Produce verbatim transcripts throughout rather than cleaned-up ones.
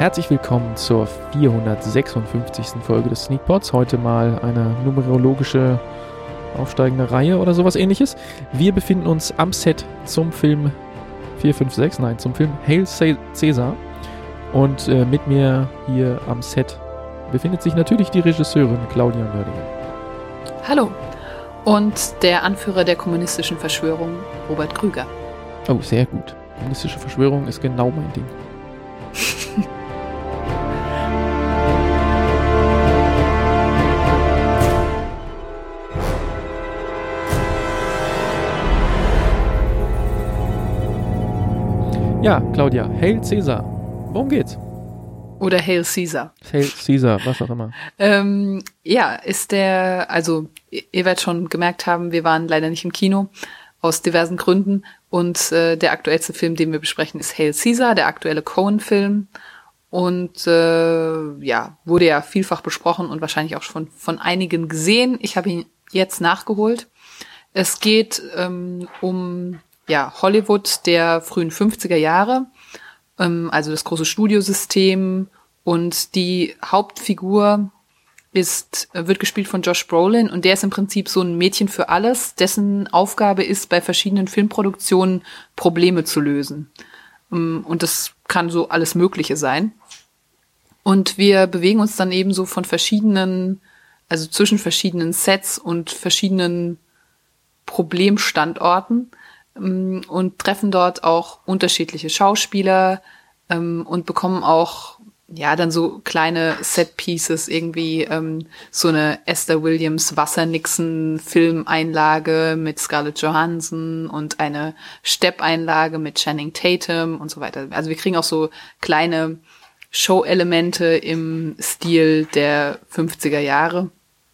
Herzlich willkommen zur vierhundertsechsundfünfzigsten Folge des Sneakpods. Heute mal eine numerologische aufsteigende Reihe oder sowas ähnliches. Wir befinden uns am Set zum Film vier fünf sechs, nein, zum Film Hail Caesar. Und äh, mit mir hier am Set befindet sich natürlich die Regisseurin Claudia Nördinger. Hallo. Und der Anführer der kommunistischen Verschwörung, Robert Krüger. Oh, sehr gut. Kommunistische Verschwörung ist genau mein Ding. Ja, Claudia, Hail Caesar. Worum geht's? Oder Hail Caesar. Hail Caesar, was auch immer. ähm, ja, ist der, also ihr werdet schon gemerkt haben, wir waren leider nicht im Kino, aus diversen Gründen. Und äh, der aktuellste Film, den wir besprechen, ist Hail Caesar, der aktuelle Coen-Film. Und äh, ja, wurde ja vielfach besprochen und wahrscheinlich auch schon von einigen gesehen. Ich habe ihn jetzt nachgeholt. Es geht ähm, um ja Hollywood der frühen fünfziger Jahre, ähm, also das große Studiosystem. Und die Hauptfigur ist wird gespielt von Josh Brolin und der ist im Prinzip so ein Mädchen für alles, dessen Aufgabe ist, bei verschiedenen Filmproduktionen Probleme zu lösen. Und das kann so alles Mögliche sein. Und wir bewegen uns dann eben so von verschiedenen, also zwischen verschiedenen Sets und verschiedenen Problemstandorten und treffen dort auch unterschiedliche Schauspieler und bekommen auch ja, dann so kleine Set-Pieces, irgendwie ähm, so eine Esther Williams Wasser-Nixon-Filmeinlage mit Scarlett Johansson und eine Stepp-Einlage mit Channing Tatum und so weiter. Also wir kriegen auch so kleine Show-Elemente im Stil der fünfziger Jahre.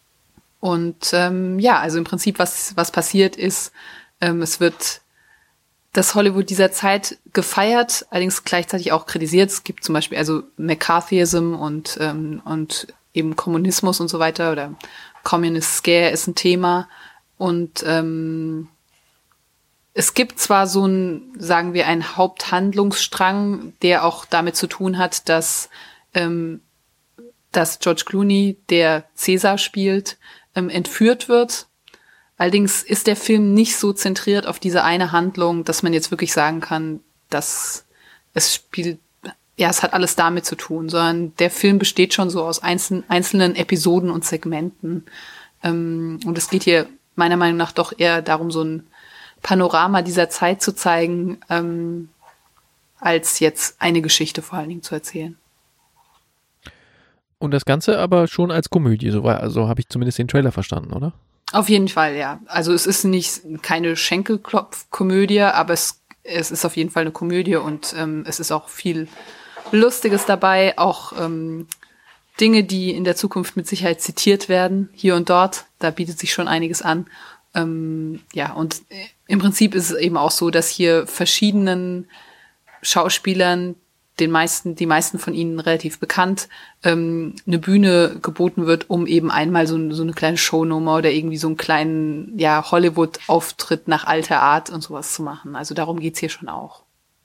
Und ähm, ja, also im Prinzip, was was passiert ist, ähm, es wird das Hollywood dieser Zeit gefeiert, allerdings gleichzeitig auch kritisiert. Es gibt zum Beispiel also McCarthyism und ähm, und eben Kommunismus und so weiter oder Communist Scare ist ein Thema und ähm, es gibt zwar so ein, sagen wir, einen Haupthandlungsstrang, der auch damit zu tun hat, dass ähm, dass George Clooney, der Caesar spielt, ähm, entführt wird. Allerdings ist der Film nicht so zentriert auf diese eine Handlung, dass man jetzt wirklich sagen kann, dass es spielt, ja, es hat alles damit zu tun, sondern der Film besteht schon so aus einzelnen, einzelnen Episoden und Segmenten. Ähm, und es geht hier meiner Meinung nach doch eher darum, so ein Panorama dieser Zeit zu zeigen, ähm, als jetzt eine Geschichte vor allen Dingen zu erzählen. Und das Ganze aber schon als Komödie, so war, also habe ich zumindest den Trailer verstanden, oder? Auf jeden Fall, ja. Also es ist nicht keine Schenkelklopf-Komödie, aber es, es ist auf jeden Fall eine Komödie und ähm, es ist auch viel Lustiges dabei, auch ähm, Dinge, die in der Zukunft mit Sicherheit zitiert werden, hier und dort. Da bietet sich schon einiges an. Ähm, ja, und im Prinzip ist es eben auch so, dass hier verschiedenen Schauspielern, den meisten, die meisten von ihnen relativ bekannt, ähm, eine Bühne geboten wird, um eben einmal so, so eine kleine Shownummer oder irgendwie so einen kleinen, ja, Hollywood-Auftritt nach alter Art und sowas zu machen. Also darum geht's hier schon auch.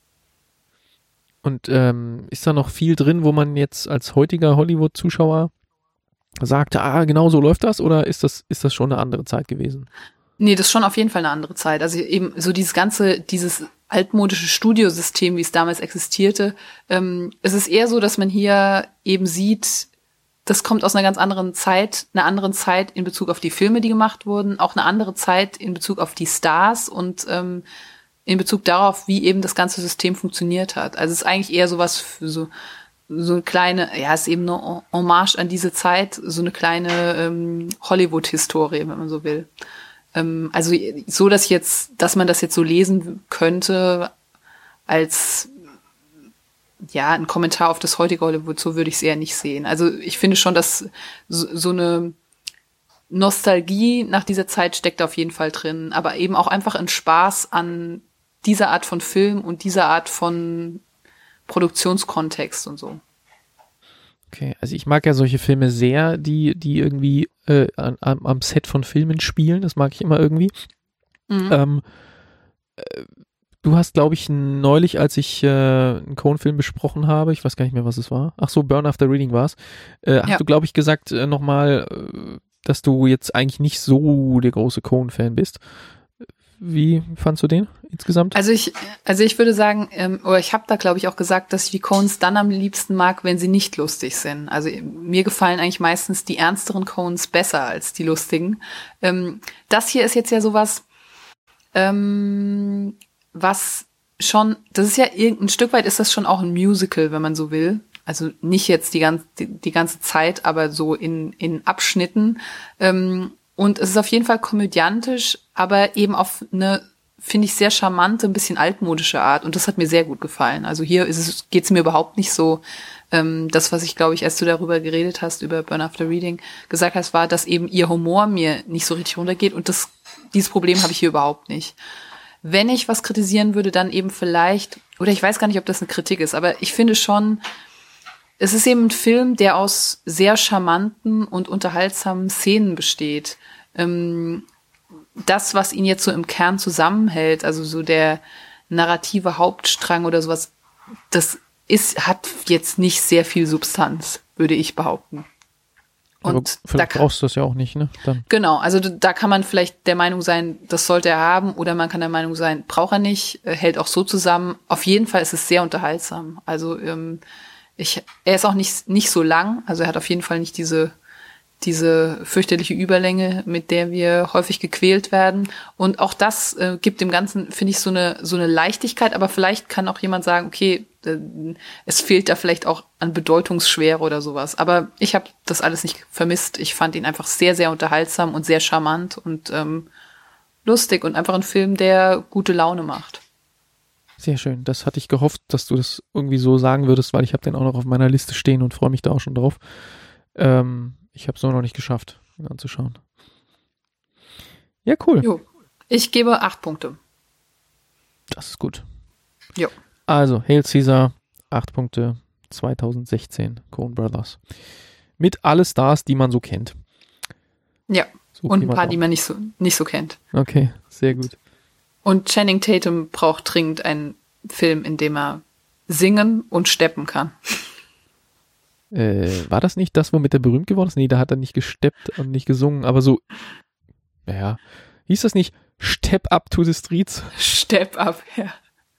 Und ähm, ist da noch viel drin, wo man jetzt als heutiger Hollywood-Zuschauer sagt, ah, genau so läuft das, oder ist das, ist das schon eine andere Zeit gewesen? Nee, das ist schon auf jeden Fall eine andere Zeit. Also eben so dieses ganze, dieses altmodische Studiosystem, wie es damals existierte. Ähm, es ist eher so, dass man hier eben sieht, das kommt aus einer ganz anderen Zeit, einer anderen Zeit in Bezug auf die Filme, die gemacht wurden, auch eine andere Zeit in Bezug auf die Stars und ähm, in Bezug darauf, wie eben das ganze System funktioniert hat. Also es ist eigentlich eher sowas für so so eine kleine, ja, es ist eben eine Hommage an diese Zeit, so eine kleine ähm, Hollywood-Historie, wenn man so will. Also so, dass jetzt, dass man das jetzt so lesen könnte als ja ein Kommentar auf das heutige Hollywood, so würde ich es eher nicht sehen. Also ich finde schon, dass so, so eine Nostalgie nach dieser Zeit steckt auf jeden Fall drin, aber eben auch einfach ein Spaß an dieser Art von Film und dieser Art von Produktionskontext und so. Okay, also ich mag ja solche Filme sehr, die die irgendwie äh, am, am Set von Filmen spielen. Das mag ich immer irgendwie. Mhm. Ähm, äh, du hast, glaube ich, neulich, als ich äh, einen Coen-Film besprochen habe, ich weiß gar nicht mehr, was es war. Ach so, Burn After Reading war es. Äh, hast Ja. du, glaube ich, gesagt äh, nochmal, äh, dass du jetzt eigentlich nicht so der große Coen-Fan bist. Wie fandst du den insgesamt? Also ich, also ich würde sagen, ähm, oder ich habe da glaube ich auch gesagt, dass ich die Coens dann am liebsten mag, wenn sie nicht lustig sind. Also mir gefallen eigentlich meistens die ernsteren Coens besser als die lustigen. Ähm, das hier ist jetzt ja sowas, ähm, was schon, das ist ja irgendein Stück weit ist das schon auch ein Musical, wenn man so will. Also nicht jetzt die ganze, die, die ganze Zeit, aber so in, in Abschnitten. Ähm, Und es ist auf jeden Fall komödiantisch, aber eben auf eine, finde ich, sehr charmante, ein bisschen altmodische Art. Und das hat mir sehr gut gefallen. Also hier ist es, geht's mir überhaupt nicht so, ähm, das, was ich, glaube ich, als du darüber geredet hast, über Burn After Reading, gesagt hast, war, dass eben ihr Humor mir nicht so richtig runtergeht. Und das, dieses Problem habe ich hier überhaupt nicht. Wenn ich was kritisieren würde, dann eben vielleicht, oder ich weiß gar nicht, ob das eine Kritik ist, aber ich finde schon, es ist eben ein Film, der aus sehr charmanten und unterhaltsamen Szenen besteht. Ähm, das, was ihn jetzt so im Kern zusammenhält, also so der narrative Hauptstrang oder sowas, das ist, hat jetzt nicht sehr viel Substanz, würde ich behaupten. Und aber vielleicht da brauchst du das ja auch nicht, ne? Dann. Genau, also da kann man vielleicht der Meinung sein, das sollte er haben, oder man kann der Meinung sein, braucht er nicht, hält auch so zusammen. Auf jeden Fall ist es sehr unterhaltsam. Also ähm, Ich, er ist auch nicht, nicht so lang, also er hat auf jeden Fall nicht diese, diese fürchterliche Überlänge, mit der wir häufig gequält werden. Und auch das äh, gibt dem Ganzen, finde ich, so eine, so eine Leichtigkeit, aber vielleicht kann auch jemand sagen, okay, äh, es fehlt da vielleicht auch an Bedeutungsschwere oder sowas. Aber ich habe das alles nicht vermisst. Ich fand ihn einfach sehr, sehr unterhaltsam und sehr charmant und ähm, lustig und einfach ein Film, der gute Laune macht. Sehr schön. Das hatte ich gehofft, dass du das irgendwie so sagen würdest, weil ich habe den auch noch auf meiner Liste stehen und freue mich da auch schon drauf. Ähm, ich habe es nur noch nicht geschafft, ihn anzuschauen. Ja, cool. Jo. Ich gebe acht Punkte. Das ist gut. Jo. Also, Hail Caesar, acht Punkte, zwanzig sechzehn, Coen Brothers. Mit alle Stars, die man so kennt. Ja, So und Pi ein mal paar, Daumen. die man nicht so, nicht so kennt. Okay, sehr gut. Und Channing Tatum braucht dringend einen Film, in dem er singen und steppen kann. Äh, war das nicht das, womit er berühmt geworden ist? Nee, da hat er nicht gesteppt und nicht gesungen, aber so, ja, hieß das nicht Step Up to the Streets? Step up, ja.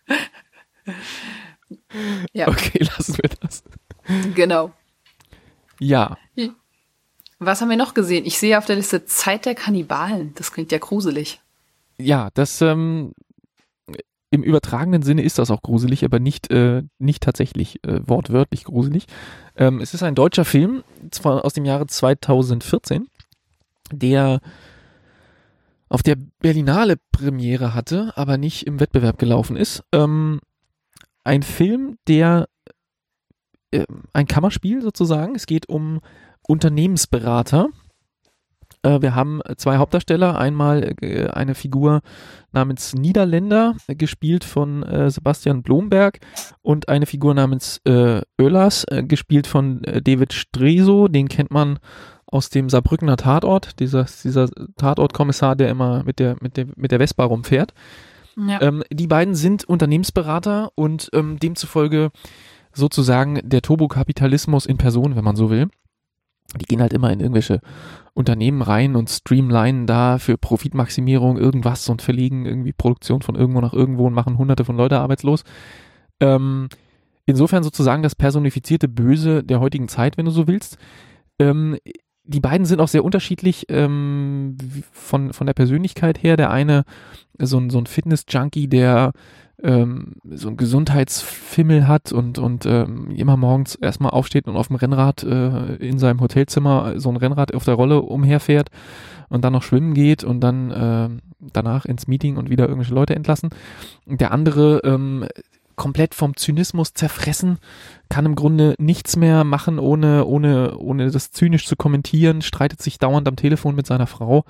Ja, Okay, lassen wir das. genau. Ja, Was haben wir noch gesehen? Ich sehe auf der Liste Zeit der Kannibalen. Das klingt ja gruselig. ja, das ähm, im übertragenen Sinne ist das auch gruselig, aber nicht, äh, nicht tatsächlich äh, wortwörtlich gruselig. Ähm, es ist ein deutscher Film, zwar aus dem Jahre zweitausendvierzehn, der auf der Berlinale Premiere hatte, aber nicht im Wettbewerb gelaufen ist. Ähm, ein Film, der äh, ein Kammerspiel sozusagen. Es geht um Unternehmensberater. Äh, wir haben zwei Hauptdarsteller. Einmal äh, eine Figur namens Niederländer, äh, gespielt von äh, Sebastian Blomberg, und eine Figur namens äh, Öllers, äh, gespielt von äh, David Streso. Den kennt man aus dem Saarbrückener Tatort, dieser, dieser Tatortkommissar, der immer mit der, mit der, mit der Vespa rumfährt. Ja. Ähm, die beiden sind Unternehmensberater und ähm, demzufolge sozusagen der Turbokapitalismus in Person, wenn man so will. Die gehen halt immer in irgendwelche Unternehmen rein und streamlinen da für Profitmaximierung irgendwas und verlegen irgendwie Produktion von irgendwo nach irgendwo und machen hunderte von Leute arbeitslos. Ähm, insofern sozusagen das personifizierte Böse der heutigen Zeit, wenn du so willst. Ähm, die beiden sind auch sehr unterschiedlich ähm, von, von der Persönlichkeit her. Der eine, so ein, so ein Fitness-Junkie, der ähm, so einen Gesundheitsfimmel hat und, und ähm, immer morgens erstmal aufsteht und auf dem Rennrad äh, in seinem Hotelzimmer so ein Rennrad auf der Rolle umherfährt und dann noch schwimmen geht und dann äh, danach ins Meeting und wieder irgendwelche Leute entlassen. Und der andere ähm, komplett vom Zynismus zerfressen, kann im Grunde nichts mehr machen, ohne, ohne, ohne das zynisch zu kommentieren, streitet sich dauernd am Telefon mit seiner Frau,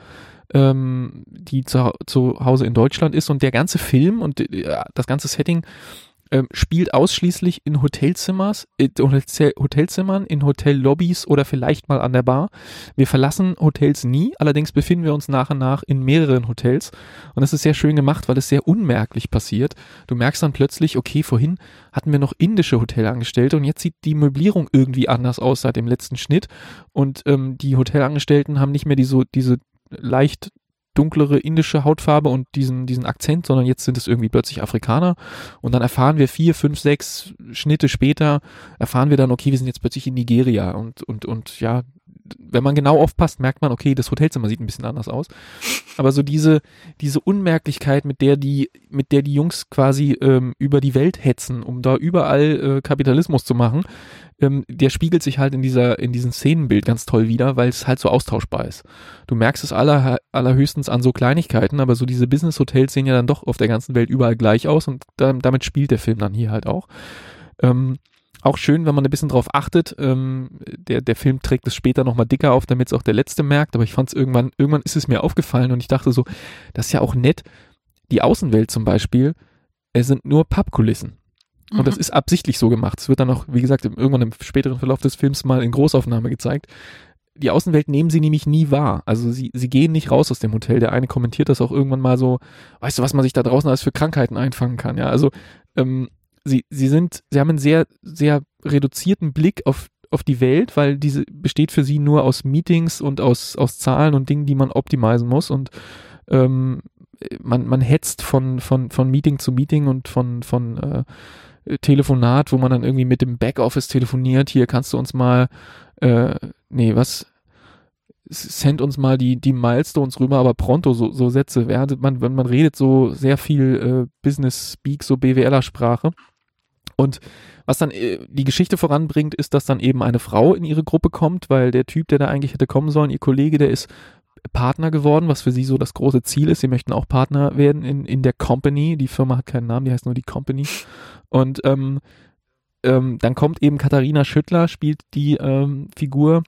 ähm, die zu, zu Hause in Deutschland ist, und der ganze Film und äh, das ganze Setting ähm, spielt ausschließlich in Hotelzimmers, äh, Hotelzimmern, in Hotellobbys oder vielleicht mal an der Bar. Wir verlassen Hotels nie, allerdings befinden wir uns nach und nach in mehreren Hotels und das ist sehr schön gemacht, weil es sehr unmerklich passiert. Du merkst dann plötzlich, okay, vorhin hatten wir noch indische Hotelangestellte und jetzt sieht die Möblierung irgendwie anders aus seit dem letzten Schnitt und ähm, die Hotelangestellten haben nicht mehr die so, diese leicht dunklere indische Hautfarbe und diesen, diesen Akzent, sondern jetzt sind es irgendwie plötzlich Afrikaner und dann erfahren wir vier, fünf, sechs Schnitte später, erfahren wir dann, okay, wir sind jetzt plötzlich in Nigeria und, und, und ja, wenn man genau aufpasst, merkt man, okay, das Hotelzimmer sieht ein bisschen anders aus. Aber so diese, diese Unmerklichkeit, mit der die, mit der die Jungs quasi ähm, über die Welt hetzen, um da überall äh, Kapitalismus zu machen, ähm, der spiegelt sich halt in dieser, in diesem Szenenbild ganz toll wider, weil es halt so austauschbar ist. Du merkst es aller, allerhöchstens an so Kleinigkeiten, aber so diese Business-Hotels sehen ja dann doch auf der ganzen Welt überall gleich aus und da, damit spielt der Film dann hier halt auch. Ähm, Auch schön, wenn man ein bisschen drauf achtet. Ähm, der, der Film trägt es später nochmal dicker auf, damit es auch der Letzte merkt. Aber ich fand es irgendwann, irgendwann ist es mir aufgefallen und ich dachte so, das ist ja auch nett. Die Außenwelt zum Beispiel, es sind nur Pappkulissen. Mhm. Und das ist absichtlich so gemacht. Es wird dann auch, wie gesagt, irgendwann im späteren Verlauf des Films mal in Großaufnahme gezeigt. Die Außenwelt nehmen sie nämlich nie wahr. Also sie, sie gehen nicht raus aus dem Hotel. Der eine kommentiert das auch irgendwann mal so, weißt du, was man sich da draußen alles für Krankheiten einfangen kann. Ja, also ähm, Sie, sie sind, sie haben einen sehr, sehr reduzierten Blick auf, auf die Welt, weil diese besteht für sie nur aus Meetings und aus, aus Zahlen und Dingen, die man optimizen muss und ähm, man, man hetzt von, von, von Meeting zu Meeting und von, von äh, Telefonat, wo man dann irgendwie mit dem Backoffice telefoniert, hier kannst du uns mal, äh, nee, was, send uns mal die, die Milestones rüber, aber pronto, so, so Sätze, während man, wenn man redet so sehr viel äh, Business-Speak, so B W L-er-Sprache. Und was dann äh, die Geschichte voranbringt, ist, dass dann eben eine Frau in ihre Gruppe kommt, weil der Typ, der da eigentlich hätte kommen sollen, ihr Kollege, der ist Partner geworden, was für sie so das große Ziel ist. Sie möchten auch Partner werden in, in der Company. Die Firma hat keinen Namen, die heißt nur die Company. Und ähm, ähm, dann kommt eben Katharina Schüttler, spielt die ähm, Figur,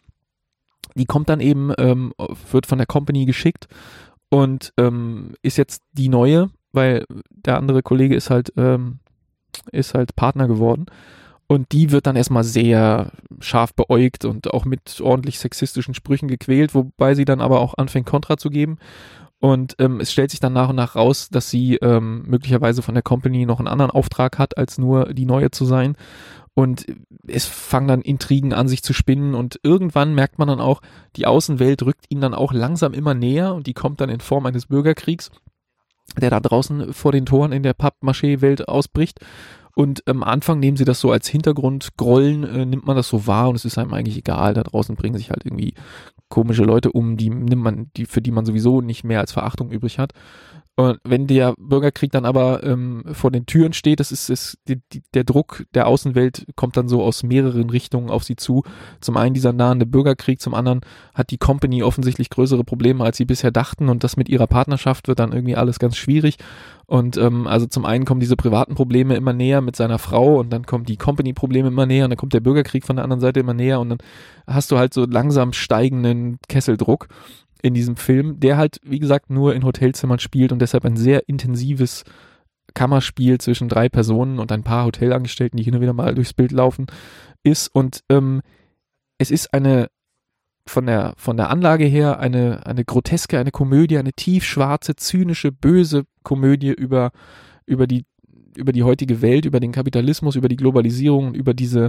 die kommt dann eben, ähm, wird von der Company geschickt und ähm, ist jetzt die neue, weil der andere Kollege ist halt ähm, ist halt Partner geworden und die wird dann erstmal sehr scharf beäugt und auch mit ordentlich sexistischen Sprüchen gequält, wobei sie dann aber auch anfängt Kontra zu geben und ähm, es stellt sich dann nach und nach raus, dass sie ähm, möglicherweise von der Company noch einen anderen Auftrag hat, als nur die Neue zu sein und es fangen dann Intrigen an, sich zu spinnen und irgendwann merkt man dann auch, die Außenwelt rückt ihnen dann auch langsam immer näher und die kommt dann in Form eines Bürgerkriegs, der da draußen vor den Toren in der Pappmaché-Welt ausbricht. Und am Anfang nehmen sie das so als Hintergrundgrollen, äh, nimmt man das so wahr und es ist einem eigentlich egal. Da draußen bringen sich halt irgendwie komische Leute um, die nimmt man, die, für die man sowieso nicht mehr als Verachtung übrig hat. Und wenn der Bürgerkrieg dann aber ähm, vor den Türen steht, das ist, ist die, die, der Druck der Außenwelt kommt dann so aus mehreren Richtungen auf sie zu. Zum einen dieser nahende Bürgerkrieg, zum anderen hat die Company offensichtlich größere Probleme, als sie bisher dachten und das mit ihrer Partnerschaft wird dann irgendwie alles ganz schwierig. Und ähm, also zum einen kommen diese privaten Probleme immer näher mit seiner Frau und dann kommen die Company-Probleme immer näher und dann kommt der Bürgerkrieg von der anderen Seite immer näher und dann hast du halt so langsam steigenden Kesseldruck in diesem Film, der halt, wie gesagt, nur in Hotelzimmern spielt und deshalb ein sehr intensives Kammerspiel zwischen drei Personen und ein paar Hotelangestellten, die hin und wieder mal durchs Bild laufen, ist. Und ähm, es ist eine von der von der Anlage her eine eine groteske, eine Komödie, eine tiefschwarze, zynische, böse Komödie über über die über die heutige Welt, über den Kapitalismus, über die Globalisierung, über diese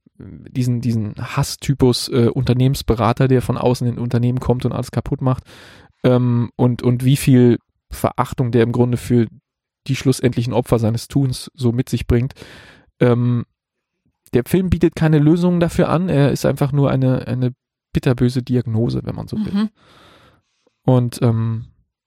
diesen diesen Hasstypus äh, Unternehmensberater, der von außen in Unternehmen kommt und alles kaputt macht ähm, und und wie viel Verachtung der im Grunde für die schlussendlichen Opfer seines Tuns so mit sich bringt. Ähm, der Film bietet keine Lösungen dafür an, er ist einfach nur eine eine bitterböse Diagnose, wenn man so will. Mhm. Und ähm,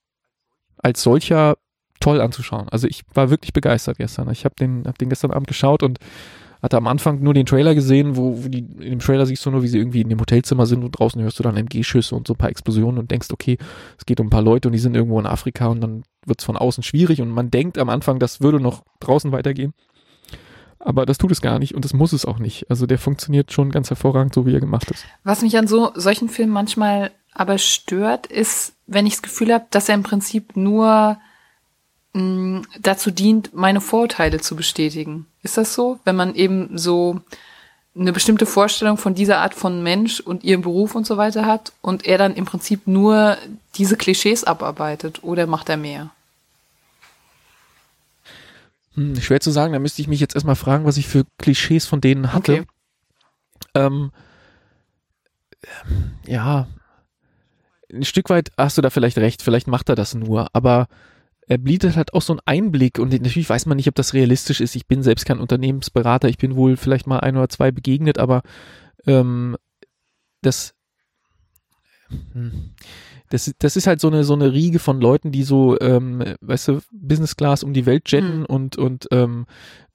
als solcher toll anzuschauen. Also ich war wirklich begeistert gestern. Ich habe den, hab den gestern Abend geschaut und hatte am Anfang nur den Trailer gesehen, wo, wo die, in dem Trailer siehst du nur, wie sie irgendwie in dem Hotelzimmer sind und draußen hörst du dann M G-Schüsse und so ein paar Explosionen und denkst, okay, es geht um ein paar Leute und die sind irgendwo in Afrika und dann wird es von außen schwierig und man denkt am Anfang, das würde noch draußen weitergehen. Aber das tut es gar nicht und das muss es auch nicht. Also der funktioniert schon ganz hervorragend, so wie er gemacht ist. Was mich an so solchen Filmen manchmal aber stört, ist, wenn ich das Gefühl habe, dass er im Prinzip nur mh, dazu dient, meine Vorurteile zu bestätigen. Ist das so? Wenn man eben so eine bestimmte Vorstellung von dieser Art von Mensch und ihrem Beruf und so weiter hat und er dann im Prinzip nur diese Klischees abarbeitet, oder macht er mehr? Hm, schwer zu sagen, da müsste ich mich jetzt erstmal fragen, was ich für Klischees von denen hatte. Okay. Ähm, ja, ein Stück weit hast du da vielleicht recht, vielleicht macht er das nur, aber er bietet halt auch so einen Einblick und natürlich weiß man nicht, ob das realistisch ist. Ich bin selbst kein Unternehmensberater, ich bin wohl vielleicht mal ein oder zwei begegnet, aber ähm, das, das, das ist halt so eine, so eine Riege von Leuten, die so, ähm, weißt du, Business Class um die Welt jetten mhm. und, und ähm,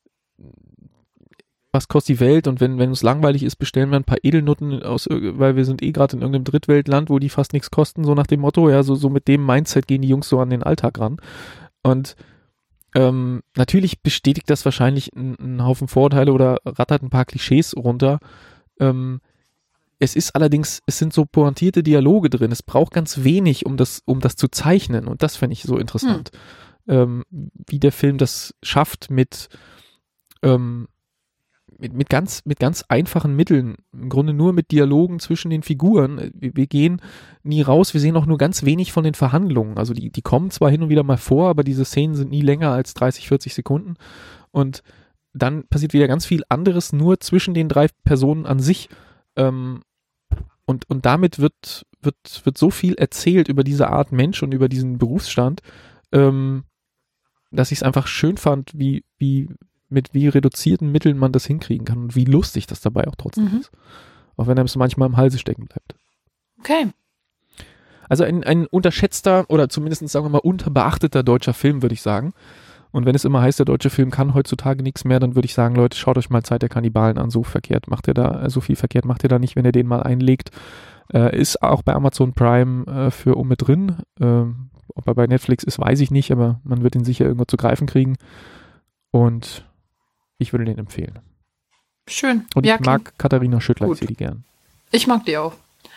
was kostet die Welt, und wenn, wenn uns langweilig ist, bestellen wir ein paar Edelnutten aus, weil wir sind eh gerade in irgendeinem Drittweltland, wo die fast nichts kosten, so nach dem Motto, ja, so, so mit dem Mindset gehen die Jungs so an den Alltag ran. Und ähm, natürlich bestätigt das wahrscheinlich einen Haufen Vorurteile oder rattert ein paar Klischees runter. Ähm, es ist allerdings, es sind so pointierte Dialoge drin, es braucht ganz wenig, um das, um das zu zeichnen, und das fände ich so interessant. Hm. Ähm, wie der Film das schafft mit ähm, Mit, mit, ganz, mit ganz einfachen Mitteln, im Grunde nur mit Dialogen zwischen den Figuren. Wir, wir gehen nie raus, wir sehen auch nur ganz wenig von den Verhandlungen. Also die, die kommen zwar hin und wieder mal vor, aber diese Szenen sind nie länger als dreißig, vierzig Sekunden. Und dann passiert wieder ganz viel anderes nur zwischen den drei Personen an sich. Ähm, und, und damit wird, wird, wird so viel erzählt über diese Art Mensch und über diesen Berufsstand, ähm, dass ich es einfach schön fand, wie, wie mit wie reduzierten Mitteln man das hinkriegen kann und wie lustig das dabei auch trotzdem mhm. ist. Auch wenn einem es manchmal im Halse stecken bleibt. Okay. Also ein, ein unterschätzter oder zumindest, sagen wir mal, unterbeachteter deutscher Film, würde ich sagen. Und wenn es immer heißt, der deutsche Film kann heutzutage nichts mehr, dann würde ich sagen, Leute, schaut euch mal Zeit der Kannibalen an. So verkehrt macht ihr da, so viel verkehrt macht ihr da nicht, wenn ihr den mal einlegt. Äh, ist auch bei Amazon Prime äh, für um mit drin. Äh, ob er bei Netflix ist, weiß ich nicht, aber man wird ihn sicher irgendwo zu greifen kriegen. Und ich würde den empfehlen. Schön. Und ich ja, mag Katharina Schüttler, ich sehe die gern. Ich mag die auch.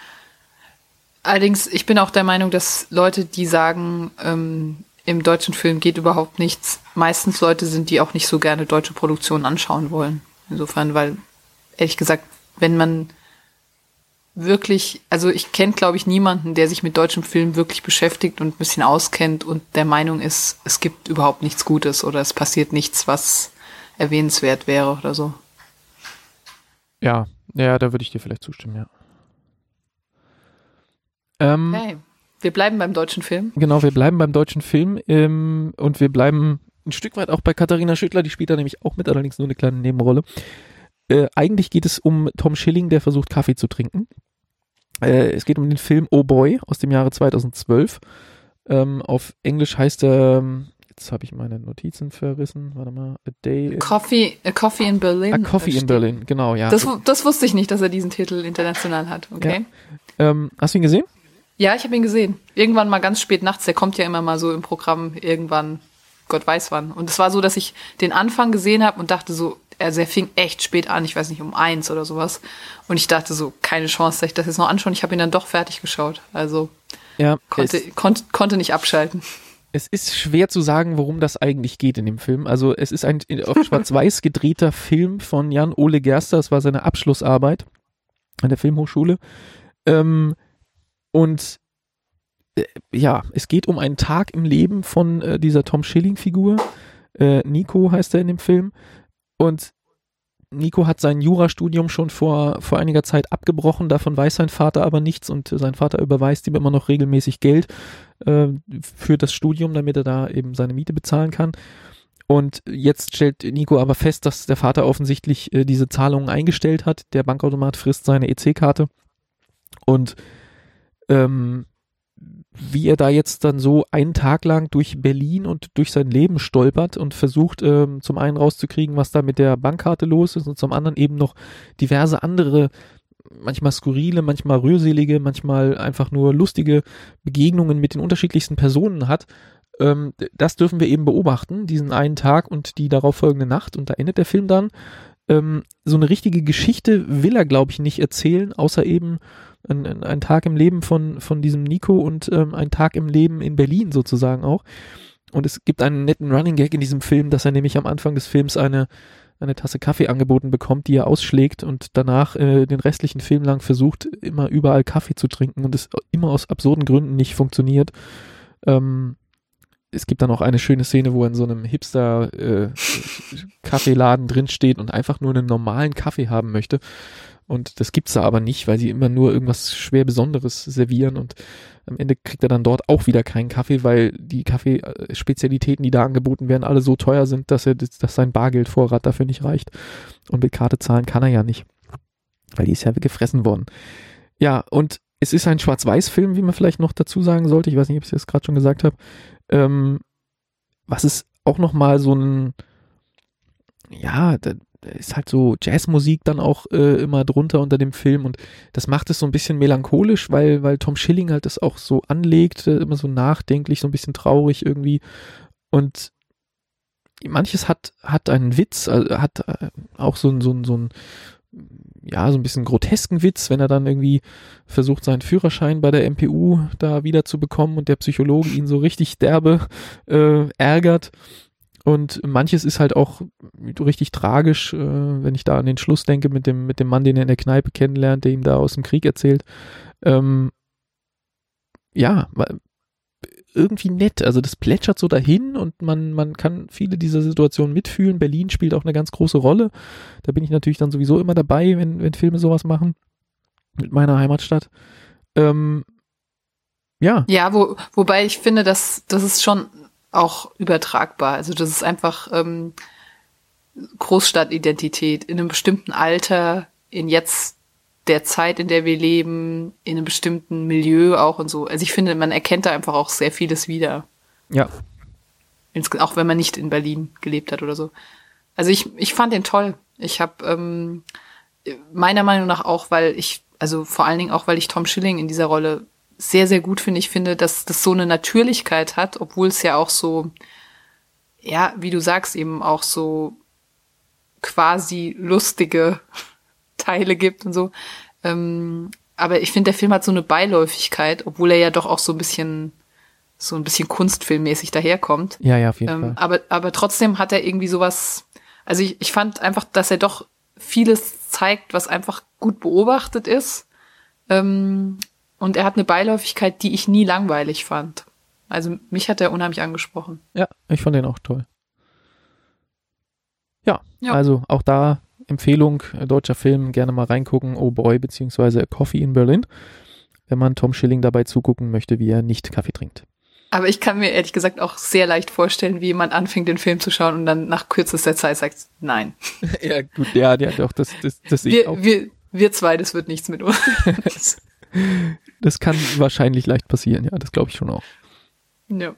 Allerdings, ich bin auch der Meinung, dass Leute, die sagen, ähm, im deutschen Film geht überhaupt nichts, meistens Leute sind, die auch nicht so gerne deutsche Produktionen anschauen wollen. Insofern, weil, ehrlich gesagt, wenn man wirklich, also ich kenne, glaube ich, niemanden, der sich mit deutschem Film wirklich beschäftigt und ein bisschen auskennt und der Meinung ist, es gibt überhaupt nichts Gutes oder es passiert nichts, was erwähnenswert wäre oder so. Ja, ja, da würde ich dir vielleicht zustimmen, ja. Ähm, okay. Wir bleiben beim deutschen Film. Genau, wir bleiben beim deutschen Film ähm, und wir bleiben ein Stück weit auch bei Katharina Schüttler, die spielt da nämlich auch mit, allerdings nur eine kleine Nebenrolle. Äh, eigentlich geht es um Tom Schilling, der versucht, Kaffee zu trinken. Äh, es geht um den Film Oh Boy aus dem Jahre zweitausendzwölf. Ähm, auf Englisch heißt er, jetzt habe ich meine Notizen verrissen, warte mal, A Day... Coffee, a Coffee in Berlin. A Coffee in Berlin, genau, ja. Das, das wusste ich nicht, dass er diesen Titel international hat, okay. Ja. Ähm, hast du ihn gesehen? Ja, ich habe ihn gesehen. Irgendwann mal ganz spät nachts, der kommt ja immer mal so im Programm, irgendwann, Gott weiß wann. Und es war so, dass ich den Anfang gesehen habe und dachte so, also er fing echt spät an, ich weiß nicht, um eins oder sowas. Und ich dachte so, keine Chance, dass ich das jetzt noch anschaue. Ich habe ihn dann doch fertig geschaut. Also ja, konnte, konnte, konnte nicht abschalten. Es ist schwer zu sagen, worum das eigentlich geht in dem Film. Also es ist ein auf Schwarz-Weiß gedrehter Film von Jan-Ole Gerster. Das war seine Abschlussarbeit an der Filmhochschule. Ähm, und äh, ja, es geht um einen Tag im Leben von äh, dieser Tom Schilling-Figur. Äh, Nico heißt er in dem Film. Und Nico hat sein Jurastudium schon vor, vor einiger Zeit abgebrochen, davon weiß sein Vater aber nichts und sein Vater überweist ihm immer noch regelmäßig Geld äh, für das Studium, damit er da eben seine Miete bezahlen kann. Und jetzt stellt Nico aber fest, dass der Vater offensichtlich äh, diese Zahlungen eingestellt hat. Der Bankautomat frisst seine E C-Karte und ähm, wie er da jetzt dann so einen Tag lang durch Berlin und durch sein Leben stolpert und versucht, ähm, zum einen rauszukriegen, was da mit der Bankkarte los ist und zum anderen eben noch diverse andere, manchmal skurrile, manchmal rührselige, manchmal einfach nur lustige Begegnungen mit den unterschiedlichsten Personen hat. Ähm, das dürfen wir eben beobachten, diesen einen Tag und die darauf folgende Nacht, und da endet der Film dann. Ähm, so eine richtige Geschichte will er, glaube ich, nicht erzählen, außer eben Ein, ein Tag im Leben von, von diesem Nico und ähm, ein Tag im Leben in Berlin sozusagen auch. und es gibt einen netten Running Gag in diesem Film, dass er nämlich am Anfang des Films eine, eine Tasse Kaffee angeboten bekommt, die er ausschlägt und danach äh, den restlichen Film lang versucht, immer überall Kaffee zu trinken und es immer aus absurden Gründen nicht funktioniert. Ähm, es gibt dann auch eine schöne Szene, wo er in so einem Hipster-Kaffeeladen äh, drin steht und einfach nur einen normalen Kaffee haben möchte. Und das gibt's da aber nicht, weil sie immer nur irgendwas schwer Besonderes servieren und am Ende kriegt er dann dort auch wieder keinen Kaffee, weil die Kaffeespezialitäten, die da angeboten werden, alle so teuer sind, dass er, dass sein Bargeldvorrat dafür nicht reicht. Und mit Karte zahlen kann er ja nicht, weil die ist ja gefressen worden. Ja, und es ist ein Schwarz-Weiß-Film, wie man vielleicht noch dazu sagen sollte. Ich weiß nicht, ob ich es jetzt gerade schon gesagt habe. Ähm, was ist auch nochmal so ein, ja, da, da ist halt so Jazzmusik dann auch äh, immer drunter unter dem Film und das macht es so ein bisschen melancholisch, weil, weil Tom Schilling halt das auch so anlegt, äh, immer so nachdenklich, so ein bisschen traurig irgendwie und manches hat, hat einen Witz, also hat äh, auch so ein, so ein, so ein ja, so ein bisschen grotesken Witz, wenn er dann irgendwie versucht, seinen Führerschein bei der M P U da wieder zu bekommen und der Psychologe ihn so richtig derbe äh, ärgert. Und manches ist halt auch richtig tragisch, äh, wenn ich da an den Schluss denke mit dem, mit dem Mann, den er in der Kneipe kennenlernt, der ihm da aus dem Krieg erzählt. Ähm, ja, irgendwie nett. Also das plätschert so dahin und man, man kann viele dieser Situationen mitfühlen. Berlin spielt auch eine ganz große Rolle. Da bin ich natürlich dann sowieso immer dabei, wenn, wenn Filme sowas machen. Mit meiner Heimatstadt. Ähm, ja. Ja, wo, wobei ich finde, dass das ist schon auch übertragbar. Also das ist einfach ähm, Großstadtidentität in einem bestimmten Alter, in jetzt der Zeit, in der wir leben, in einem bestimmten Milieu auch und so. Also ich finde, man erkennt da einfach auch sehr vieles wieder. Ja. Auch wenn man nicht in Berlin gelebt hat oder so. Also ich, ich fand den toll. Ich habe ähm, meiner Meinung nach auch, weil ich, also vor allen Dingen auch, weil ich Tom Schilling in dieser Rolle sehr, sehr gut finde. Ich finde, dass das so eine Natürlichkeit hat, obwohl es ja auch so, ja, wie du sagst, eben auch so quasi lustige Teile gibt und so. Ähm, aber ich finde, der Film hat so eine Beiläufigkeit, obwohl er ja doch auch so ein bisschen so ein bisschen kunstfilmmäßig daherkommt. Ja, ja, auf jeden ähm, Fall. Aber, aber trotzdem hat er irgendwie sowas, also ich, ich fand einfach, dass er doch vieles zeigt, was einfach gut beobachtet ist. Ähm, und er hat eine Beiläufigkeit, die ich nie langweilig fand. Also mich hat er unheimlich angesprochen. Ja, ich fand den auch toll. Ja, ja. Also auch da Empfehlung, äh, deutscher Film, gerne mal reingucken, Oh Boy, beziehungsweise Coffee in Berlin, wenn man Tom Schilling dabei zugucken möchte, wie er nicht Kaffee trinkt. Aber ich kann mir ehrlich gesagt auch sehr leicht vorstellen, wie jemand anfängt, den Film zu schauen und dann nach kürzester Zeit sagt, nein. Ja, gut, ja, ja, doch, das, das, das sehe ich auch. Wir, wir, wir zwei, das wird nichts mit uns. Das kann wahrscheinlich leicht passieren, ja, das glaube ich schon auch. Ja.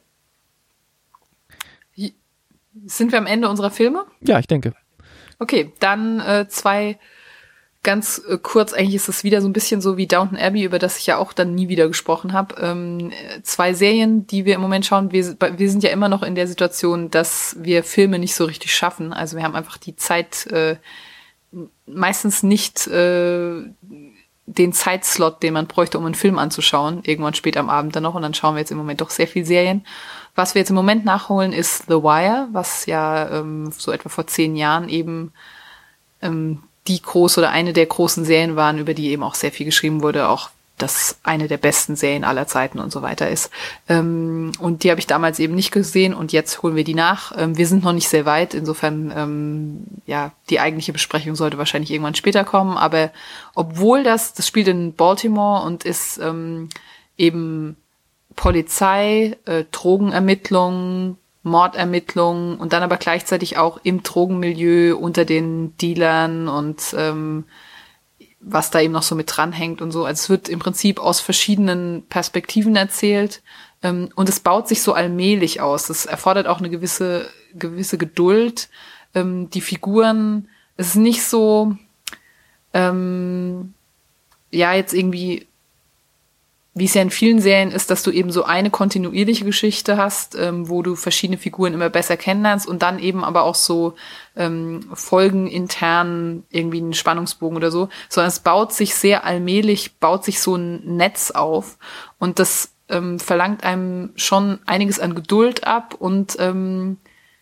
Sind wir am Ende unserer Filme? Ja, ich denke. Okay, dann äh, zwei ganz äh, kurz, eigentlich ist es wieder so ein bisschen so wie Downton Abbey, über das ich ja auch dann nie wieder gesprochen habe. Ähm, zwei Serien, die wir im Moment schauen. Wir, wir sind ja immer noch in der Situation, dass wir Filme nicht so richtig schaffen. Also wir haben einfach die Zeit, äh, meistens nicht äh, den Zeitslot, den man bräuchte, um einen Film anzuschauen. Irgendwann spät am Abend dann noch. Und dann schauen wir jetzt im Moment doch sehr viel Serien. Was wir jetzt im Moment nachholen, ist The Wire, was ja ähm, so etwa vor zehn Jahren eben ähm, die große oder eine der großen Serien waren, über die eben auch sehr viel geschrieben wurde, auch das eine der besten Serien aller Zeiten und so weiter ist. Ähm, und die habe ich damals eben nicht gesehen und jetzt holen wir die nach. Ähm, wir sind noch nicht sehr weit, insofern ähm, ja, die eigentliche Besprechung sollte wahrscheinlich irgendwann später kommen, aber obwohl das, das spielt in Baltimore und ist ähm, eben Polizei, äh, Drogenermittlungen, Mordermittlungen und dann aber gleichzeitig auch im Drogenmilieu unter den Dealern und ähm, was da eben noch so mit dranhängt und so. Also es wird im Prinzip aus verschiedenen Perspektiven erzählt ähm, und es baut sich so allmählich aus. Das erfordert auch eine gewisse gewisse Geduld. Ähm, die Figuren, es ist nicht so ähm, ja jetzt irgendwie, wie es ja in vielen Serien ist, dass du eben so eine kontinuierliche Geschichte hast, ähm, wo du verschiedene Figuren immer besser kennenlernst und dann eben aber auch so ähm, folgenintern irgendwie einen Spannungsbogen oder so, sondern es baut sich sehr allmählich, baut sich so ein Netz auf und das ähm, verlangt einem schon einiges an Geduld ab und ähm,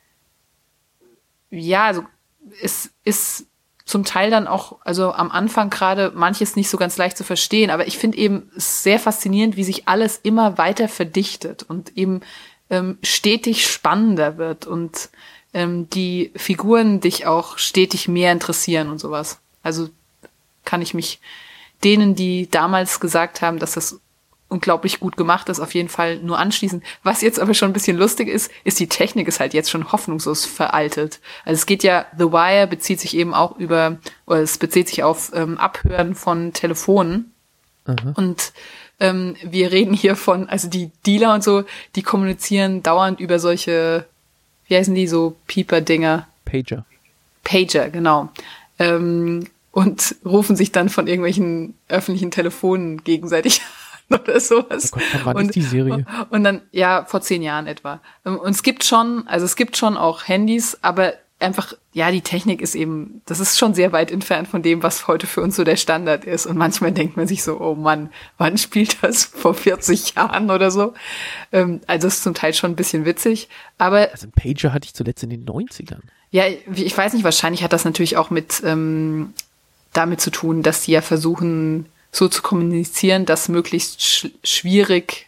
ja, also es ist zum Teil dann auch, also am Anfang gerade manches nicht so ganz leicht zu verstehen, aber ich finde eben es sehr faszinierend, wie sich alles immer weiter verdichtet und eben ähm, stetig spannender wird und ähm, die Figuren dich auch stetig mehr interessieren und sowas. Also kann ich mich denen, die damals gesagt haben, dass das unglaublich gut gemacht ist, auf jeden Fall nur anschließen. Was jetzt aber schon ein bisschen lustig ist, ist, die Technik ist halt jetzt schon hoffnungslos veraltet. Also es geht ja, The Wire bezieht sich eben auch über, oder es bezieht sich auf ähm, Abhören von Telefonen. Mhm. Und ähm, wir reden hier von, also die Dealer und so, die kommunizieren dauernd über solche, wie heißen die, so Pieper-Dinger? Pager. Pager, genau. Ähm, und rufen sich dann von irgendwelchen öffentlichen Telefonen gegenseitig oder sowas. Oh Gott, wann ist die Serie? Und dann, ja, vor zehn Jahren etwa. Und es gibt schon, also es gibt schon auch Handys, aber einfach, ja, die Technik ist eben, das ist schon sehr weit entfernt von dem, was heute für uns so der Standard ist. Und manchmal denkt man sich so, oh Mann, wann spielt das? Vor vierzig Jahren oder so? Also das ist zum Teil schon ein bisschen witzig. Aber also ein Pager hatte ich zuletzt in den neunzigern. Ja, ich weiß nicht, wahrscheinlich hat das natürlich auch mit ähm, damit zu tun, dass die ja versuchen, so zu kommunizieren, dass möglichst sch- schwierig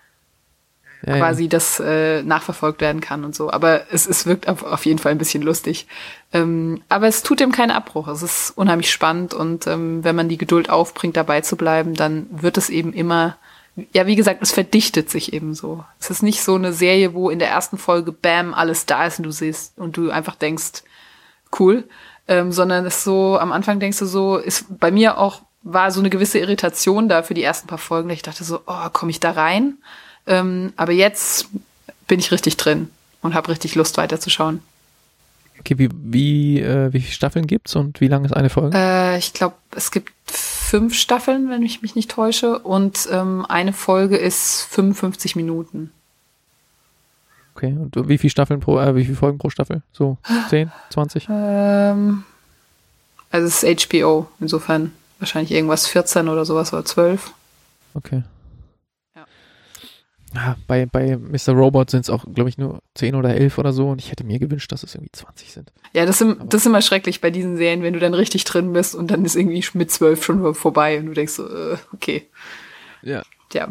ja, quasi ja. das äh, nachverfolgt werden kann und so. Aber es, es wirkt auf, auf jeden Fall ein bisschen lustig. Ähm, aber es tut dem keinen Abbruch. Es ist unheimlich spannend und ähm, wenn man die Geduld aufbringt, dabei zu bleiben, dann wird es eben immer, ja, wie gesagt, es verdichtet sich eben so. Es ist nicht so eine Serie, wo in der ersten Folge, bam, alles da ist und du siehst und du einfach denkst, cool, ähm, sondern es so, am Anfang denkst du so, ist bei mir auch war so eine gewisse Irritation da für die ersten paar Folgen. Ich dachte so, oh, komme ich da rein? Ähm, aber jetzt bin ich richtig drin und habe richtig Lust weiterzuschauen. Okay, wie, wie, äh, wie viele Staffeln gibt's und wie lang ist eine Folge? Äh, ich glaube, es gibt fünf Staffeln, wenn ich mich nicht täusche. Und ähm, eine Folge ist fünfundfünfzig Minuten. Okay, und wie viele Staffeln pro, äh, wie viele Folgen pro Staffel? So zehn, zwanzig? Ähm, also es ist H B O, insofern wahrscheinlich irgendwas vierzehn oder sowas oder zwölf. Okay. Ja. Ja, bei, bei Mister Robot sind es auch, glaube ich, nur zehn oder elf oder so und ich hätte mir gewünscht, dass es irgendwie zwanzig sind. Ja, das ist, das ist immer schrecklich bei diesen Serien, wenn du dann richtig drin bist und dann ist irgendwie mit zwölf schon vorbei und du denkst so, äh, okay. Ja. Tja.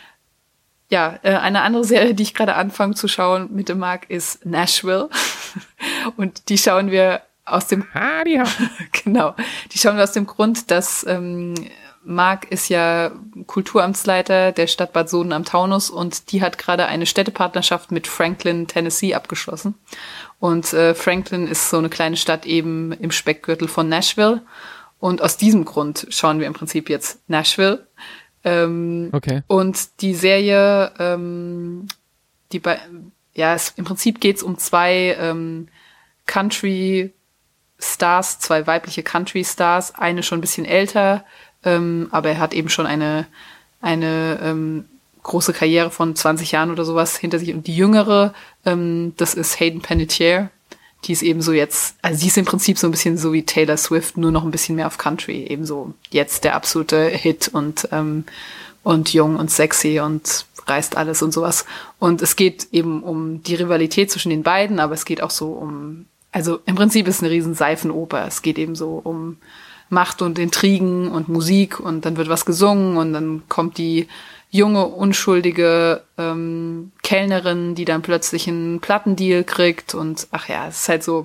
Ja, äh, eine andere Serie, die ich gerade anfange zu schauen mit dem Marc, ist Nashville. Und die schauen wir aus dem ah, die genau, die schauen wir aus dem Grund, dass ähm, Marc ist ja Kulturamtsleiter der Stadt Bad Soden am Taunus und die hat gerade eine Städtepartnerschaft mit Franklin, Tennessee abgeschlossen. Und äh, Franklin ist so eine kleine Stadt eben im Speckgürtel von Nashville. Und aus diesem Grund schauen wir im Prinzip jetzt Nashville. Ähm, okay. Und die Serie, ähm, die bei, ja, es, im Prinzip geht's um zwei ähm, Country Stars, zwei weibliche Country Stars, eine schon ein bisschen älter, ähm, aber er hat eben schon eine eine ähm, große Karriere von zwanzig Jahren oder sowas hinter sich. Und die jüngere, ähm, das ist Hayden Panettiere, die ist eben so jetzt, also sie ist im Prinzip so ein bisschen so wie Taylor Swift, nur noch ein bisschen mehr auf Country, eben so jetzt der absolute Hit und ähm, und jung und sexy und reißt alles und sowas. Und es geht eben um die Rivalität zwischen den beiden, aber es geht auch so um, also im Prinzip ist es eine riesen Seifenoper. Es geht eben so um Macht und Intrigen und Musik und dann wird was gesungen und dann kommt die junge, unschuldige ähm, Kellnerin, die dann plötzlich einen Plattendeal kriegt und ach ja, es ist halt so,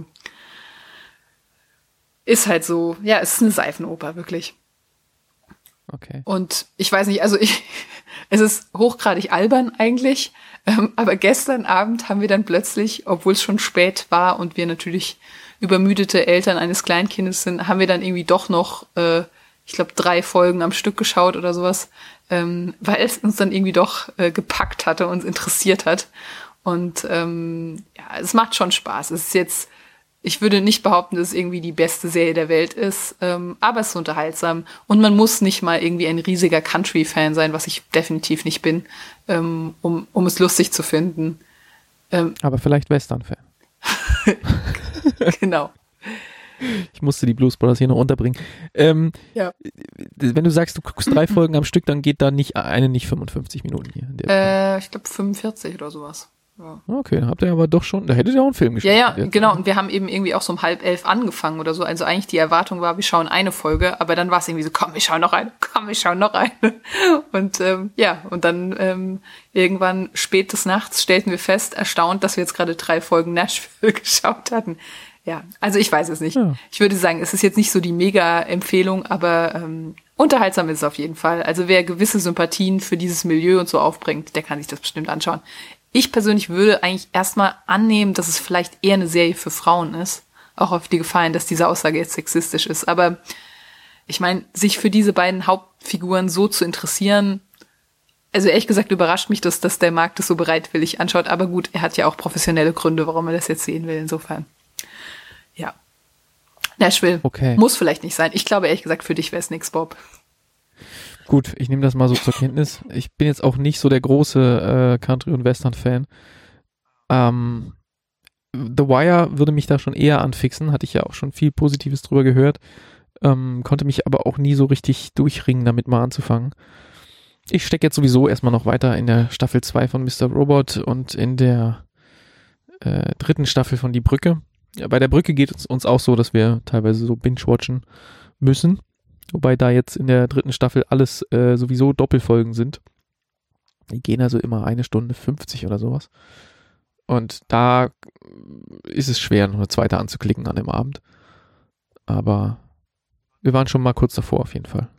ist halt so, ja, es ist eine Seifenoper, wirklich. Okay. Und ich weiß nicht, also ich, es ist hochgradig albern eigentlich, ähm, aber gestern Abend haben wir dann plötzlich, obwohl es schon spät war und wir natürlich übermüdete Eltern eines Kleinkindes sind, haben wir dann irgendwie doch noch, äh, ich glaube, drei Folgen am Stück geschaut oder sowas, ähm, weil es uns dann irgendwie doch äh, gepackt hatte, uns interessiert hat. Und ähm, ja, es macht schon Spaß. Es ist jetzt, ich würde nicht behaupten, dass es irgendwie die beste Serie der Welt ist, ähm, aber es ist unterhaltsam. Und man muss nicht mal irgendwie ein riesiger Country-Fan sein, was ich definitiv nicht bin, ähm, um, um es lustig zu finden. Ähm, aber vielleicht Western-Fan. Genau. Ich musste die Blues Brothers hier noch unterbringen. Ähm, ja. Wenn du sagst, du guckst drei Folgen am Stück, dann geht da nicht eine nicht fünfundfünfzig Minuten hier. Äh, ich glaube fünfundvierzig oder sowas. Ja. Okay, dann habt ihr aber doch schon, da hättet ihr auch einen Film geschaut. Ja, ja, genau. Und wir haben eben irgendwie auch so um halb elf angefangen oder so. Also eigentlich die Erwartung war, wir schauen eine Folge, aber dann war es irgendwie so, komm, wir schauen noch eine, komm, wir schauen noch eine. Und ähm, ja, und dann ähm, irgendwann spät des Nachts stellten wir fest, erstaunt, dass wir jetzt gerade drei Folgen Nashville geschaut hatten. Ja, also ich weiß es nicht. Ja. Ich würde sagen, es ist jetzt nicht so die Mega-Empfehlung, aber ähm, unterhaltsam ist es auf jeden Fall. Also wer gewisse Sympathien für dieses Milieu und so aufbringt, der kann sich das bestimmt anschauen. Ich persönlich würde eigentlich erstmal annehmen, dass es vielleicht eher eine Serie für Frauen ist. Auch auf die Gefahr hin, dass diese Aussage jetzt sexistisch ist. Aber ich meine, sich für diese beiden Hauptfiguren so zu interessieren, also ehrlich gesagt überrascht mich das, dass der Markt das so bereitwillig anschaut. Aber gut, er hat ja auch professionelle Gründe, warum er das jetzt sehen will. Insofern, ja. Nashville okay. Muss vielleicht nicht sein. Ich glaube ehrlich gesagt, für dich wäre es nix, Bob. Gut, ich nehme das mal so zur Kenntnis. Ich bin jetzt auch nicht so der große äh, Country- und Western-Fan. Ähm, The Wire würde mich da schon eher anfixen, hatte ich ja auch schon viel Positives drüber gehört, ähm, konnte mich aber auch nie so richtig durchringen, damit mal anzufangen. Ich stecke jetzt sowieso erstmal noch weiter in der Staffel zwei von Mister Robot und in der äh, dritten Staffel von Die Brücke. Ja, bei der Brücke geht es uns auch so, dass wir teilweise so binge-watchen müssen. Wobei da jetzt in der dritten Staffel alles äh, sowieso Doppelfolgen sind. Die gehen also immer eine Stunde fünfzig oder sowas. Und da ist es schwer, noch eine zweite anzuklicken an dem Abend. Aber wir waren schon mal kurz davor auf jeden Fall.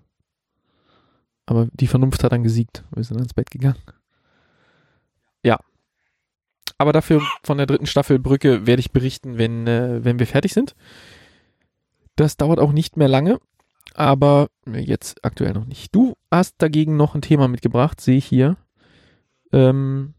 Aber die Vernunft hat dann gesiegt. Wir sind ins Bett gegangen. Ja. Aber dafür von der dritten Staffel Brücke werde ich berichten, wenn, äh, wenn wir fertig sind. Das dauert auch nicht mehr lange. Aber jetzt aktuell noch nicht. Du hast dagegen noch ein Thema mitgebracht, sehe ich hier. Ähm,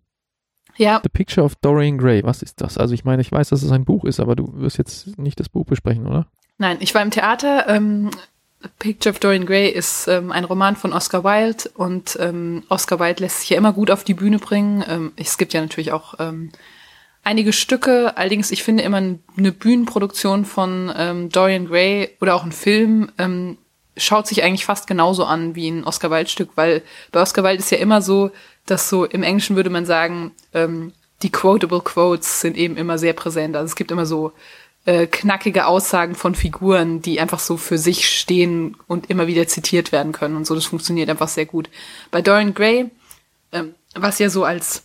ja. The Picture of Dorian Gray. Was ist das? Also ich meine, ich weiß, dass es ein Buch ist, aber du wirst jetzt nicht das Buch besprechen, oder? Nein, ich war im Theater. Ähm, The Picture of Dorian Gray ist ähm, ein Roman von Oscar Wilde und ähm, Oscar Wilde lässt sich ja immer gut auf die Bühne bringen. Ähm, es gibt ja natürlich auch ähm, einige Stücke, allerdings ich finde immer eine Bühnenproduktion von ähm, Dorian Gray oder auch ein Film ähm, schaut sich eigentlich fast genauso an wie ein Oscar Wilde-Stück, weil bei Oscar Wilde ist ja immer so, dass so im Englischen würde man sagen, ähm, die quotable Quotes sind eben immer sehr präsent. Also es gibt immer so äh, knackige Aussagen von Figuren, die einfach so für sich stehen und immer wieder zitiert werden können und so. Das funktioniert einfach sehr gut. Bei Dorian Gray, ähm, was ja so als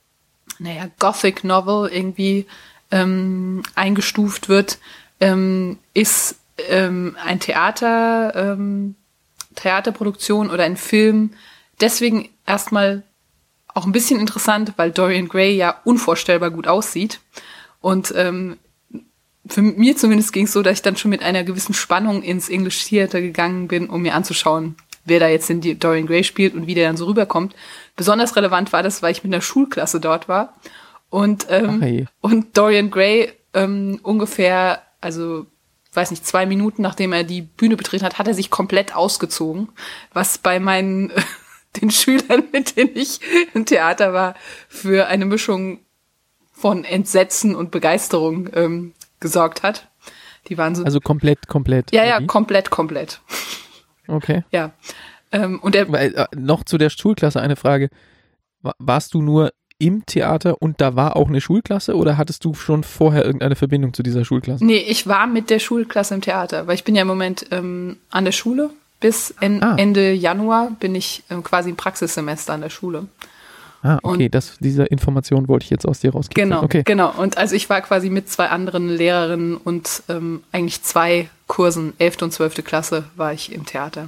naja, Gothic Novel irgendwie ähm, eingestuft wird, ähm, ist ähm, ein Theater, ähm, Theaterproduktion oder ein Film deswegen erstmal auch ein bisschen interessant, weil Dorian Gray ja unvorstellbar gut aussieht. Und ähm, für mir zumindest ging es so, dass ich dann schon mit einer gewissen Spannung ins English Theater gegangen bin, um mir anzuschauen, wer da jetzt in Dorian Gray spielt und wie der dann so rüberkommt. Besonders relevant war das, weil ich mit einer Schulklasse dort war. Und, ähm, hey. und Dorian Gray ähm, ungefähr, also weiß nicht, zwei Minuten nachdem er die Bühne betreten hat, hat er sich komplett ausgezogen, was bei meinen äh, den Schülern, mit denen ich im Theater war, für eine Mischung von Entsetzen und Begeisterung ähm, gesorgt hat. Die waren so also komplett, komplett. Ja, ja, komplett, komplett. Okay. Ja. Ähm, und er, Weil, äh, noch zu der Schulklasse eine Frage. Warst du nur im Theater und da war auch eine Schulklasse oder hattest du schon vorher irgendeine Verbindung zu dieser Schulklasse? Nee, ich war mit der Schulklasse im Theater, weil ich bin ja im Moment ähm, an der Schule. Bis en- ah. Ende Januar bin ich ähm, quasi im Praxissemester an der Schule. Ah, okay, und das, diese Information wollte ich jetzt aus dir rauskriegen. Genau, okay. genau. Und also ich war quasi mit zwei anderen Lehrerinnen und ähm, eigentlich zwei Kursen, elfte und zwölfte Klasse, war ich im Theater.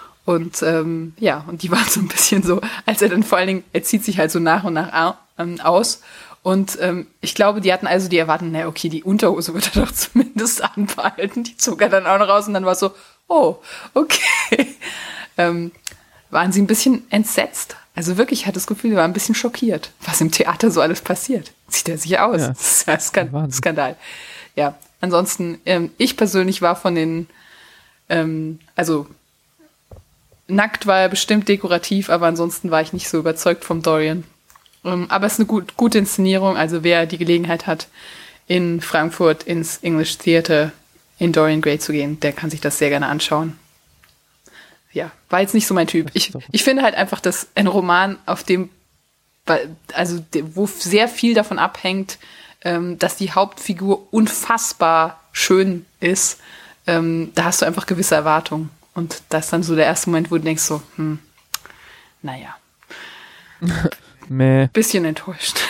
Und ähm, ja, und die waren so ein bisschen so, als er dann vor allen Dingen, er zieht sich halt so nach und nach au- ähm, aus. Und ähm, ich glaube, die hatten also die Erwartung, na okay, die Unterhose wird er doch zumindest anbehalten. Die zog er dann auch noch raus und dann war es so, oh, okay. ähm, waren sie ein bisschen entsetzt. Also wirklich, ich hatte das Gefühl, sie waren ein bisschen schockiert, was im Theater so alles passiert. Sieht er sich aus? Ja. Das ist ja Skandal. Skandal. Ja, ansonsten, ähm, ich persönlich war von den, ähm, also nackt war er bestimmt dekorativ, aber ansonsten war ich nicht so überzeugt vom Dorian. Ähm, aber es ist eine gut, gute Inszenierung, also wer die Gelegenheit hat, in Frankfurt ins English Theater in Dorian Gray zu gehen. Der kann sich das sehr gerne anschauen. Ja, war jetzt nicht so mein Typ. Ich, ich finde halt einfach, dass ein Roman, auf dem, also wo sehr viel davon abhängt, ähm, dass die Hauptfigur unfassbar schön ist, ähm, da hast du einfach gewisse Erwartungen. Und das ist dann so der erste Moment, wo du denkst so, hm, naja. Mäh. Bisschen enttäuscht.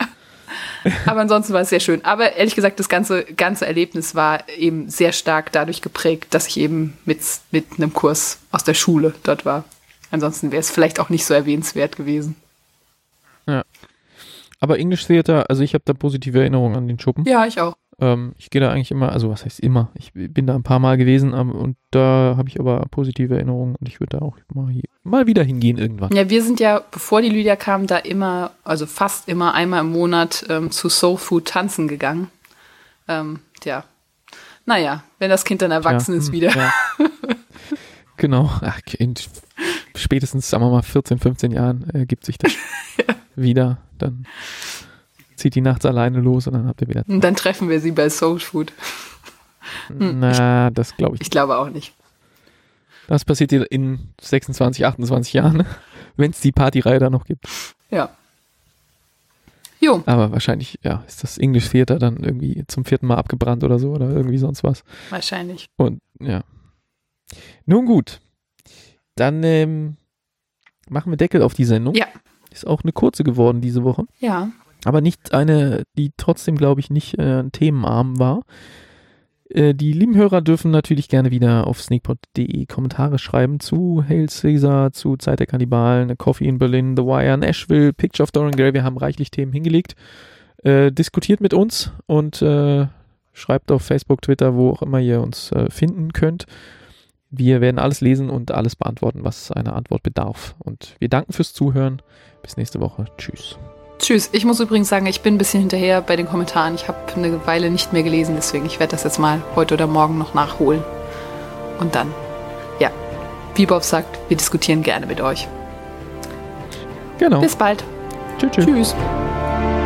Aber ansonsten war es sehr schön. Aber ehrlich gesagt, das ganze, ganze Erlebnis war eben sehr stark dadurch geprägt, dass ich eben mit, mit einem Kurs aus der Schule dort war. Ansonsten wäre es vielleicht auch nicht so erwähnenswert gewesen. Ja. Aber English Theater, also ich habe da positive Erinnerungen an den Schuppen. Ja, ich auch. Ähm, ich gehe da eigentlich immer, also was heißt immer, ich bin da ein paar Mal gewesen ähm, und da habe ich aber positive Erinnerungen und ich würde da auch mal, hier, mal wieder hingehen irgendwann. Ja, wir sind ja, bevor die Lydia kam, da immer, also fast immer einmal im Monat ähm, zu Soul Food tanzen gegangen. Ähm, ja, naja, wenn das Kind dann erwachsen ja, ist wieder. Ja. Genau, ach, in spätestens, sagen wir mal, vierzehn, fünfzehn Jahren äh, gibt sich das ja. wieder, dann zieht die nachts alleine los und dann habt ihr wieder Zeit. Und dann treffen wir sie bei Soul Food. Hm. Na, das glaube ich nicht. Ich glaube auch nicht. Das passiert dir in sechsundzwanzig, achtundzwanzig Jahren, wenn es die Partyreihe da noch gibt. Ja. Jo. Aber wahrscheinlich, ja, ist das English Theater dann irgendwie zum vierten Mal abgebrannt oder so oder irgendwie sonst was. Wahrscheinlich. Und, ja. Nun gut. Dann ähm, machen wir Deckel auf die Sendung. Ja. Ist auch eine kurze geworden diese Woche. Ja. Aber nicht eine, die trotzdem, glaube ich, nicht äh, themenarm war. Äh, die lieben Hörer dürfen natürlich gerne wieder auf sneakpot punkt de Kommentare schreiben zu Hail Caesar, zu Zeit der Kannibalen, Coffee in Berlin, The Wire, Nashville, Picture of Dorian Gray. Wir haben reichlich Themen hingelegt. Äh, diskutiert mit uns und äh, schreibt auf Facebook, Twitter, wo auch immer ihr uns äh, finden könnt. Wir werden alles lesen und alles beantworten, was einer Antwort bedarf. Und wir danken fürs Zuhören. Bis nächste Woche. Tschüss. Tschüss. Ich muss übrigens sagen, ich bin ein bisschen hinterher bei den Kommentaren. Ich habe eine Weile nicht mehr gelesen, deswegen ich werde das jetzt mal heute oder morgen noch nachholen. Und dann, ja, wie Bob sagt, wir diskutieren gerne mit euch. Genau. Bis bald. Tschüss. Tschüss. Tschüss.